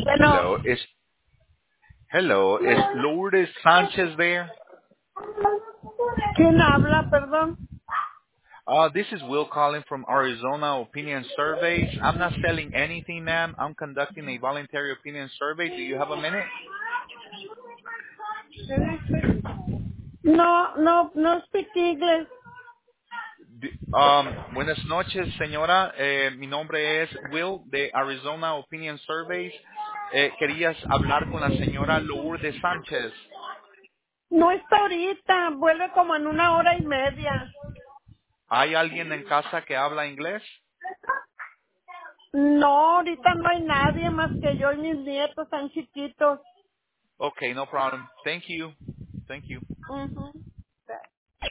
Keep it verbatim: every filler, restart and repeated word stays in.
Bueno, Hello, is hello, is Lourdes Sanchez there? ¿quién habla, perdón? Uh, this is Will calling from Arizona Opinion Surveys. I'm not selling anything, ma'am. I'm conducting a voluntary opinion survey. Do you have a minute? No, no, no speak English. D- Um, buenas noches, señora. Eh, mi nombre es Will de Arizona Opinion Surveys. Eh, querías hablar con la señora Lourdes Sánchez. No está ahorita, vuelve como en una hora y media. ¿Hay alguien en casa que habla inglés? No, ahorita no hay nadie más que yo y mis nietos tan chiquitos. Okay, no problem. Thank you. Thank you. Ujú.